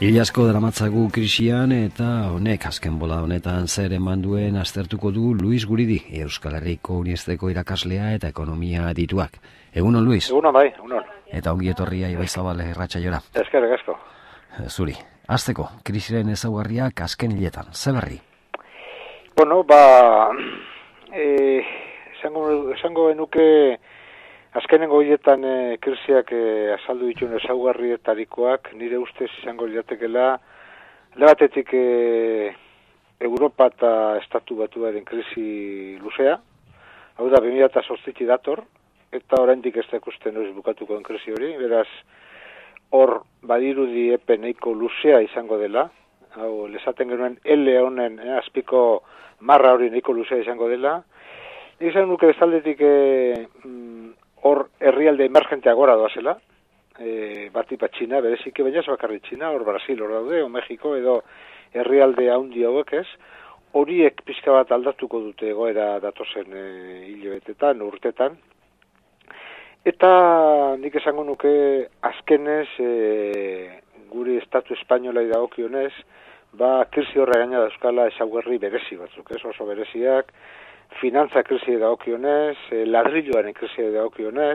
Hil asko daramatzagu krisian eta honek azken bola honetan zer eman duen aztertuko du Luis Guridi, Euskal Herriko Unibertsitateko irakaslea eta ekonomia adituak. Egunon, Luis? Egunon, bai, egunon. Eta ongi etorria Ibaizabal irratsaiora. Eskerrik asko. Zuri, hasteko, krisiren ezaugarriak azken hiletan, ze berri? Bueno, esango genuke azkenengo hiletan krisiak azaldu dituen ezaugarrietarikoak nire ustez izango liratekela lebatetik Europa eta Estatu Batuaren krisi luzea, hau da 2008 dator, eta oraindik ez da ikusten noiz bukatuko den krisi hori, beraz hor badirudi epe nahiko luzea izango dela, hau lesaten genuen L honen azpiko marra hori nahiko luzea izango dela. Nik izan nuke bestaldetik hor herrialde emergenteak gora doazela, batipa Txina, bereziki baina ez bakarrik Txina, hor Brasil hor daude, o Mexiko edo herrialde handi hauek ez, horiek pixka bat aldatuko dute egoera datozen hilabetetan, urtetan. Eta nik esango nuke azkenez guri Estatu Espainolai dagokionez, krisi horra gaina dauzkala ezaugarri berezi batzuk, ez oso bereziak, finantza krisi dagokionez, ladrilloaren krisi dagokionez,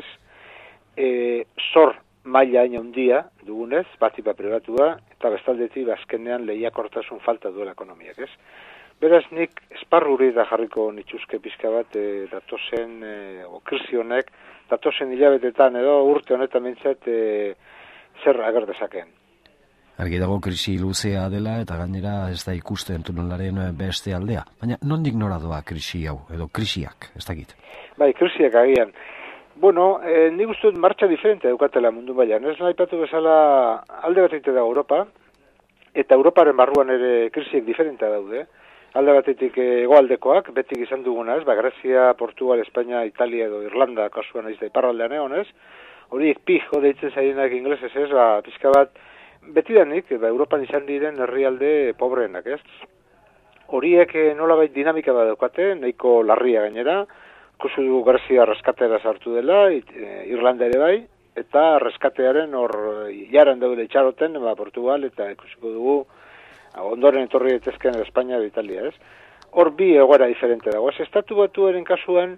zor maila hain handia dugunez, batipa pribatua, eta bestaldetik azkenean lehiakortasun falta duela ekonomiak, ez? Beraz, nik esparruri da jarriko nituzke pizka bat datozen, krisi honek, datozen hilabetetan edo urte honetan mintzat zer ager dezakeen. Argi dago krisi luzea dela eta gainera ez da ikusten tunelaren beste aldea. Baina nondik nora doa krisi hau, edo krisiak, ez dakit? Bai, krisiak agian. Bueno, nik uste dut martxa diferente daukatela mundu baian. Ez nahi patu bezala alde batetik da Europa, eta Europaren barruan ere krisiek diferentea daude. Alde batetik hegoaldekoak, betik izan duguna ez, Grazia, Portugal, Espainia, Italia edo Irlanda kasuan ez da iparraldean egon ez, horiek pijo deitzen zailenak inglesez ez, pizka bat, betidanik, Europan izan diren herrialde pobreenak, ez? Horiek nolabait dinamika bat daukate, nahiko larria gainera, ikusi dugu Grazia reskatera sartu dela, Irlanda ere bai, eta reskatearen hor jaran daude itxaroten, Portugal, eta ikusiko dugu ondoren etorri daitezkeen Espainia eta Italia, ez? Hor bi egoera diferente dago. Ez Estatu Batuaren kasuan,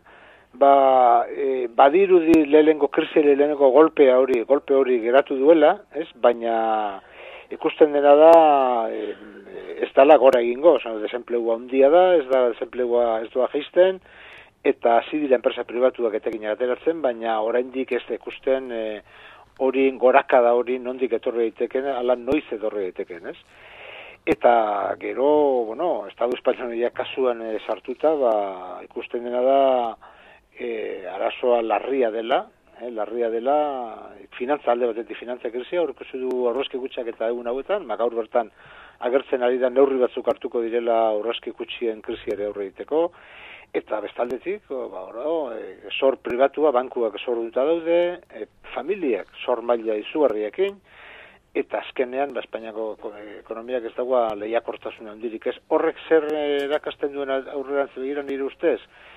badirudi krisi lehenengo golpe hori geratu duela, ez? Baina ikusten dena da ez dala gora egingo, desemplegua handia da, desemplegua ez doa jaisten, eta hasi dira enpresa pribatuak etekin ateratzen, baina oraindik ez da ikusten hori gorakada hori nondik etorri daiteken, ala noiz etorri daiteken, ez? Eta gero, Estatu Espainolak kasuan sartuta, ikusten dena da arazoa larria dela, finantza alde batetik finantza krisia, hor ikusi du aurrezki kutxak eta egun hauetan, gaur bertan agertzen ari da neurri batzuk hartuko direla aurrezki kutxien krisiare aurre egiteko, eta bestaldetik, zor pribatua, bankuak zor duta daude, familiak zor maila izugarriekin, eta azkenean, Espainiako ekonomiak ez dagoa lehiakortasun handirik ez. Horrek zer erakasten duen aurrerantz begira nire ustez?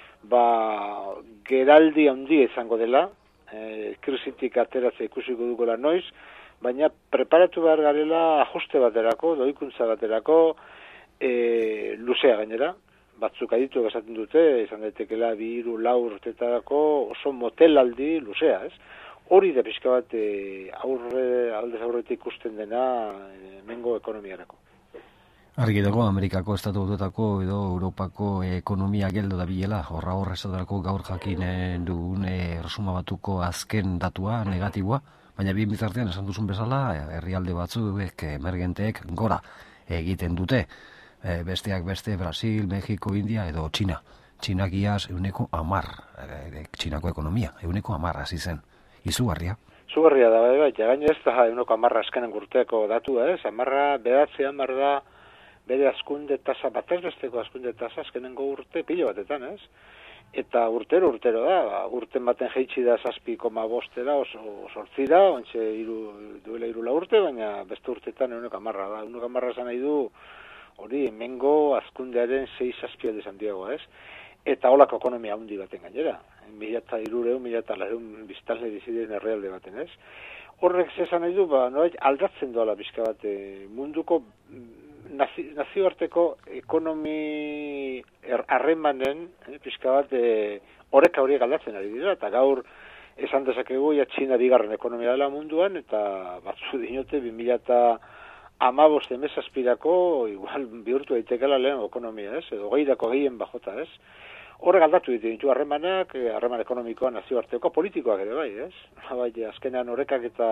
Geraldi handia izango dela, krisitik ateratzea ikusiko dukola noiz, baina preparatu behar garela ajuste baterako, doikuntza baterako, luzea gainera. Batzuk aditu esaten dute, izan daitekela 2-4 urtetarako oso motelaldi luzea, ez? Hori da pixka bat aldez aurretik ikusten dena hemengo ekonomiarako. Argi dago, Amerikako Estatu Batuetako edo Europako ekonomia geldo da bilela, horra esatarako gaur jakinen dugun resuma batuko azken datua, negatiboa, baina bien bitartean esan duzun bezala, herrialde batzuek emergenteek gora egiten dute. Besteak beste Brasil, Mexiko, India edo Txina. Txinak iaz 10%, Txinako ekonomia, 10% hasi zen. Izugarria. Izugarria da, bai, gaina ez da 10% azkenen urteko datua, ez? 10% da bere azkunde tasa, batez besteko azkunde tasa azkenengo urte pilo batetan, ez? Eta urtero da, urten baten jaitsi da 7,5 oso sortzira, ontxe duela 3 urte, baina beste urtetan 10% da. 10% esan nahi du hori hemengo azkundearen 6-7 izan diagoa, ez? Eta holako ekonomia handi baten gainera. 1300, 1400 biztanle diziren herrialde baten, ez? Horrek zesan nahi du, noait aldatzen doala pixka bat munduko nazioarteko ekonomi harremanen pixka bat oreka horiek aldatzen ari dira, eta gaur esan dezakegu Txina bigarren ekonomia dela munduan, eta batzu dinote 2015 emezazpirako igual bihurtu daitekela lehen ekonomia, ez? Edo gehiagoko gehien bajota, ez? Horrek aldatu ditu harremanak, harreman ekonomikoa, nazioarteko, politikoak ere bai, ez? Bai, azkenean horrekak eta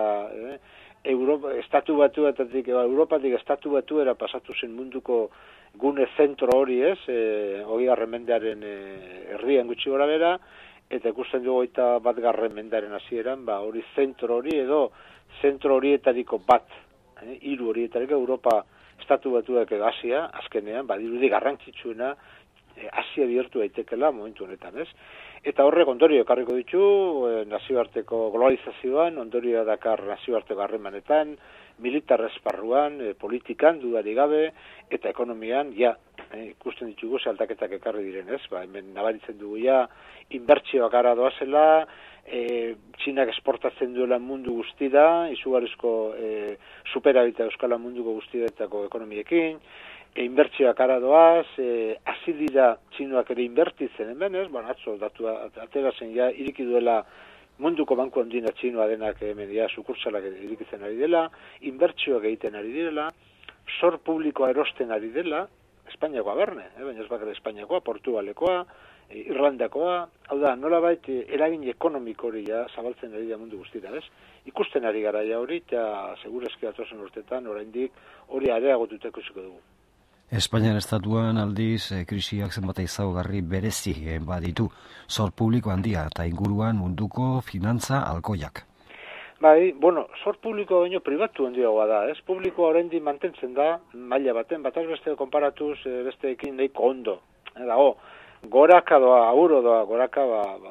estatu batuetatik, Europatik estatu batuera pasatu zen munduko gune zentro hori, ez? 20. mendearen erdian gutxi gora bera, eta ikusten dugu 21. mendearen hasieran, hori zentro hori edo zentro horietariko bat, hiru horietariko Europa estatu batuak edo Asia, azkenean, badirudi garrantzitsuena Asia bihurtu daitekela momentu honetan, ez? Eta horrek ondorio ekarriko ditu nazioarteko globalizazioan, ondorio dakar nazioarteko harremanetan, militar esparruan, politikan, dudari gabe, eta ekonomian, ikusten ditugu aldaketak ekarri diren, ez? Hemen nabaritzen dugu inbertsioak ara doazela, Txinak esportatzen duela mundu guztira, izugarrizko superabita euskala munduko guztietako ekonomiekin, inbertsioak ara doaz, hasi dira txinoak ere inbertitzen hemen, ez? Atzo datua atera zen iriki duela munduko banku handina txinoa denak hemen sukurtsalak irikitzen ari dela, inbertsioak egiten ari direla, zor publikoa erosten ari dela, Espainiakoa berne, baina ez bakar Espainiakoa, Portugalekoa, Irlandakoa, hau da, nolabait eragin ekonomiko hori zabaltzen ari da mundu guztira, ez? Ikusten ari gara hori, eta segurazki datozen urtetan, oraindik hori areagotuteko ikusiko dugu. Espainian estatuan aldiz krisiak zenbat ezaugarri berezi baditu, zor publiko handia eta inguruan munduko finantza alkoiak. Bai, zor publiko baino pribatu handiagoa da, ez? Publikoa oraindik mantentzen da, maila baten, bataz beste konparatuz besteekin nahiko ondo. Dago, goraka doa, auro doa, goraka,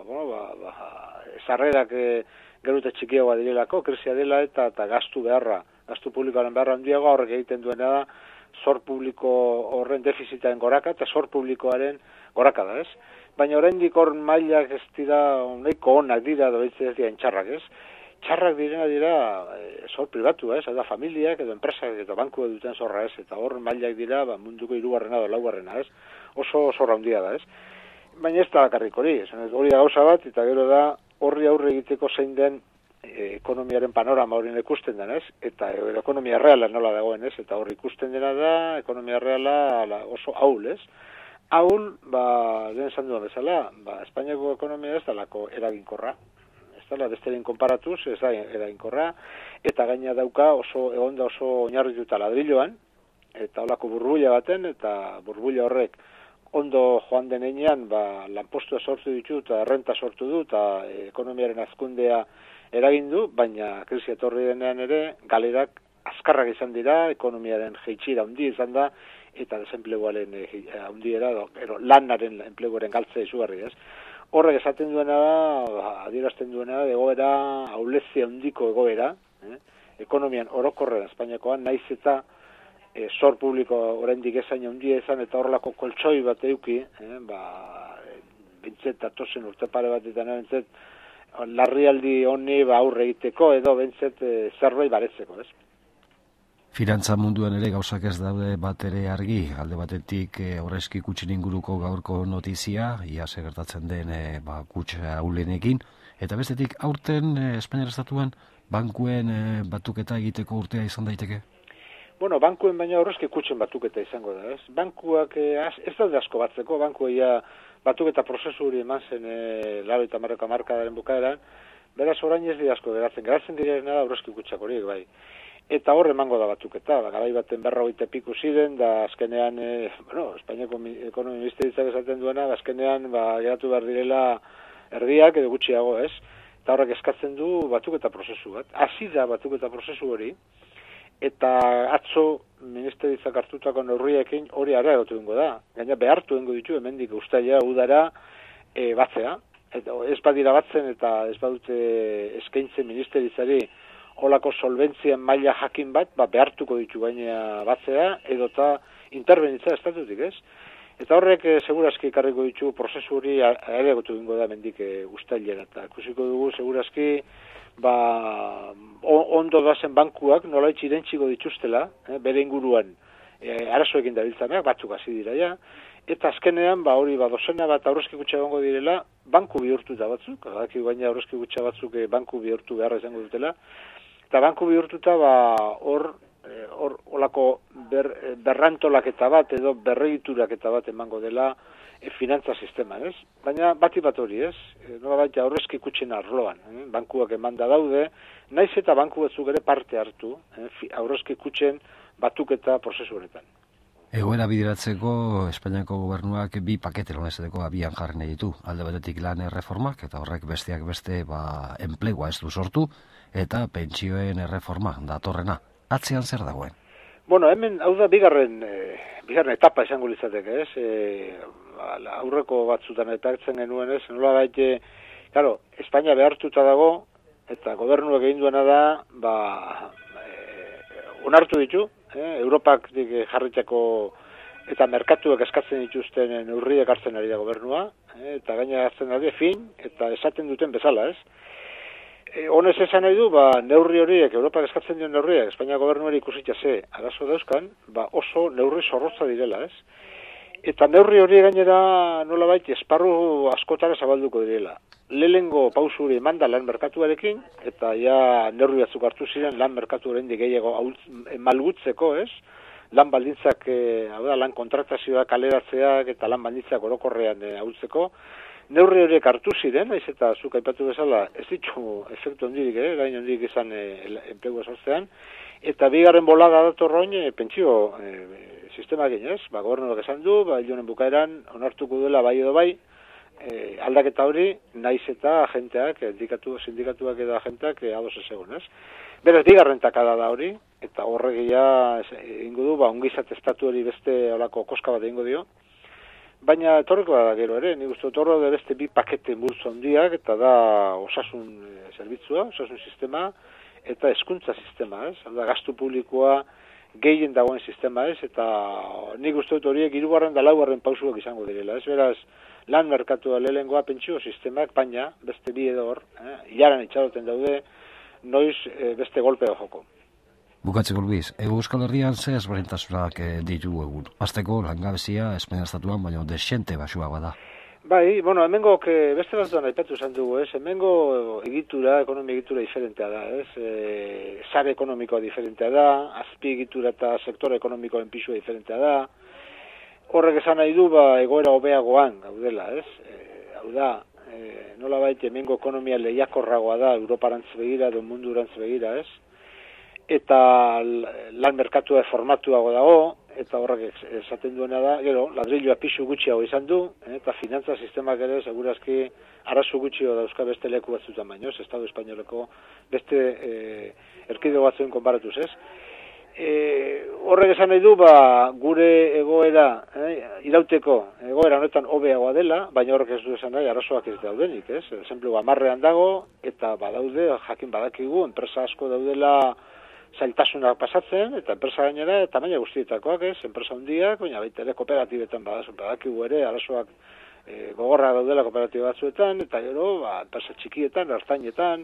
sarrerak gerute txikiagoa direlako, krisia dela eta gastu beharra, gastu publikoaren beharra handiagoa horrek egiten duena da, zor publiko horren defizitaren goraka eta zor publikoaren goraka da, ez? Baina oraindik hor mailak ez dira, nahiko onak dira, doitzen ez dira txarrak, ez? Txarrak dira zor pribatu, ez? Da familiak edo enpresak edo banku duten zorra, ez? Eta hor mailak dira munduko 3. edo 4. ez? Oso zorra handia da, ez? Baina ez da bakarrik hori, hori da gauza bat, eta gero da horri aurre egiteko zein den ekonomiaren panorama hori ikusten den, ez? Eta ekonomia reala nola dagoen, ez? Eta hori ikusten dena da, ekonomia reala oso ahul, ez? Ahul, lehen esan duan bezala, Espainiako ekonomia ez dalako eraginkorra. Ez dala bestearen konparatuz, ez da eraginkorra, eta gaina dauka egonda oso oinarrituta ladrilloan, eta holako burbuila baten, eta burbuila horrek ondo joan denean, lanpostua sortu ditu, eta errenta sortu du, eta ekonomiaren hazkundea eragin du, baina krisia etorri denean ere, galerak azkarrak izan dira, ekonomiaren jeitxira handi izan da, eta desenpleguaren handiera, lanaren enpleguaren galtzea izugarri, ez? Horrek esaten duena da, adierazten duena da, egoera, aulezia handiko egoera, ekonomian orokorren Espainiakoan, naiz eta zor publiko oraindik ezain handia izan, eta horrelako koltsoi bat eduki, bintzet atozen urte pare batetan, bintzet, larrialdi honi aurre egiteko edo bintzet zerbait baretzeko, ez? Finantza munduan ere gauzak ez daude bat ere argi, alde batetik aurrezki kutxen inguruko gaurko notizia, ia gertatzen den kutxa aulenekin, eta bestetik aurten Espainiar estatuan bankuen batuketa egiteko urtea izan daiteke? Bankuen baina aurrezki kutxen batuketa izango da, ez? Bankuak ez daude asko batzeko, bankuea batuketa prozesu hori eman zen 80. hamarkadaren bukaeran, beraz orain ez dira asko geratzen direna da aurrezki kutxak horiek, bai. Eta hor emango da batuketa, garai baten 40 piku ziren, da azkenean, Espainiako ekonomia ministeritzak esaten duena, azkenean geratu behar direla erdiak edo gutxiago, ez? Eta horrek eskatzen du batuketa prozesu bat. Hasi da batuketa prozesu hori, eta atzo ministeritzak hartutako neurriekin hori areagotu dengo da. Gaina behartu dengo ditu, hemendik uztaila udara batzea. Eta ez badira batzen eta ez badute eskaintzen ministeritzari holako solventzien maila jakin bat, behartuko ditu baina batzea, edota interbenitza estatutik, ez? Eta horrek segurazki karriko ditu prozesu hori areagotu egingo da mendik uztailera. Eta ikusiko dugu segurazki ondo dazen bankuak nolaitz irentziko dituztela, bere inguruan arazoekin dabiltzanak, batzuk hasi dira ja, eta azkenean hori dozena bat aurrezki kutxa egongo direla, banku bihurtuta batzuk, baina aurrezki kutxa batzuk banku bihurtu beharra izango dutela, eta banku bihurtuta hor olako berrantolaketa bat edo berregituraketa bat emango dela finantza sistema, ez? Baina bati bat hori, ez? Nolabait aurrezki kutxen arloan, bankuak emanda daude, naiz eta banku batzuk ere parte hartu, aurrezki kutxen batuketa prozesu honetan. Egoera bideratzeko Espainiako gobernuak bi pakete lonezeteko abian jarri nahi ditu. Alde batetik lan erreformak, eta horrek besteak beste enplegua ez du sortu, eta pentsioen erreforma datorrena. Atzean zer dagoen? Bueno, hemen hau da bigarren etapa izango litzateke, ez? Aurreko batzutan eta hartzen genuen, ez? Nola baite, claro, Espainia behartuta dago, eta gobernuak egin duena da, onartu ditu, Europak jarritako eta merkatuak eskatzen dituzten neurriak hartzen ari da gobernua, eta gaina hartzen ari fin, eta esaten duten bezala, ez? Honez esan nahi du, neurri horiek, Europak eskatzen duen neurriak, Espainia gobernuari ikusitza arazo dauzkan, oso neurri zorrotza direla, ez? Eta neurri hori gainera nolabait esparru askotara zabalduko direla. Lehengo pausu hori emanda lan merkatuarekin, eta ja neurri batzuk hartu ziren lan merkatu oraindik gehiago malgutzeko, ez? Lan baldintzak, lan kontratazioak, kaleratzeak eta lan baldintzak orokorrean ahultzeko. Neurri horiek hartu ziren, naiz eta zuk aipatu bezala, ez ditu efektu handirik, gain handirik izan enplegua sortzean, eta bigarren bolada datorroin pentsio sistema ginez, gobernuak esan du, hilonen bukaeran onartuko duela bai edo bai, aldaketa hori, naiz eta agenteak, sindikatuak edo agenteak ados ez egon, ez? Beraz, bigarren takada da hori, eta horregia egingo du, ongizat estatu hori beste olako koska bat egingo dio, baina etorriko da gero ere, nik uste etorro da beste bi pakete multzo handiak, eta da osasun zerbitzua, osasun sistema, eta hezkuntza sistema, ez? Hau da, gastu publikoa gehien dagoen sistema, ez? Eta nik uste dut horiek 3. eta 4. pausuak izango direla, ez? Beraz, lan merkatua lehengoa pentsio sistemak, baina beste bi edo hor, hilaran itxaroten daude, noiz beste golpea joko. Bukatzeko Luis, Euskal Herrian ze ezberdintasunak ditu egun. Azteko langabezia Espainia estatuan, baina desente basua bada. Bai, bueno, hemengo beste batzuan aipatu izan dugu, ez? Hemengo ekonomia egitura diferentea da, ez? Sare ekonomikoa diferentea da, azpi egitura eta sektore ekonomikoen pisua diferentea da. Horrek esan nahi du, egoera hobeagoan gaudela, ez? Hau da, nolabait hemengo ekonomia lehiakorragoa da, Europarantz begira edo mundurantz begira, ez? Eta lan merkatua formatuago dago, eta horrek esaten duena da, gero, ladrilloa pisu gutxiago izan du, eta finantza sistemak ere, segurazki, arazo gutxio dauzka beste leku batzutan baino, Estado Espainoleko beste erkidego batzuen konparatuz, ez? Horrek esan nahi du, gure egoera, irauteko egoera honetan hobeagoa dela, baina horrek ez du esan nahi, arazoak ez daudenik, ez? Esenplegu 10 dago, eta badaude, jakin badakigu, enpresa asko daudela zailtasunak pasatzen, eta enpresa gainera, tamaina guztietakoak, ez? Enpresa handiak, baina baita ere kooperatibetan badakigu ere, arazoak gogorra daudela kooperatiba batzuetan, eta gero, enpresa txikietan, ertainetan,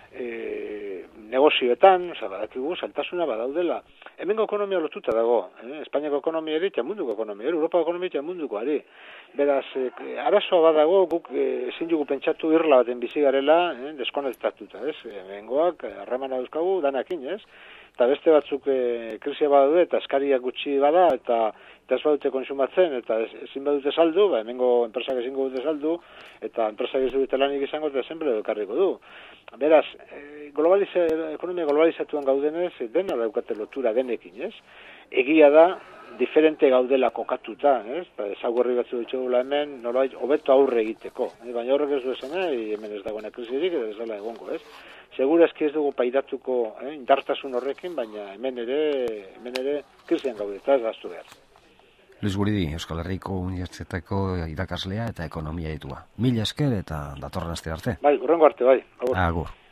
negozioetan, badakigu, zailtasuna badaudela. Hemengo ekonomia lotuta dago, Espainiako ekonomia ere, eta munduko ekonomia ere, Europako ekonomia eta munduko ari. Beraz, arazoa badago, guk ezin dugu pentsatu irla baten bizi garela, deskonektatuta, ez? Hemengoak, harremana dauzkagu, danakin, ez? Eta beste batzuk krisia badaude, eta eskariak gutxi bada, eta ez badute konsumatzen, eta ezin badute saldu, hemengo enpresak ezingo dute saldu, eta enpresak ez dute lanik izango, eta zenbere ekarriko du. Beraz, ekonomia globalizatuan gaudenez, dena daukate lotura denekin, ez? Egia da, diferente gaudela kokatuta, ez? Ezaugarri batzu ditugula hemen, nolabait, hobeto aurre egiteko. Baina horrek ez du esan, hemen ez dagoena krisirik, ez dela egongo, ez? Segurazki ez dugu pairatuko indartasun horrekin, baina hemen ere krisian gaude, eta ez gaztu behar. Luis Guridi, Euskal Herriko Unibertsitateko irakaslea eta ekonomia ditua. Mila esker eta datorren aste arte. Bai, hurrengo arte, bai. Agur.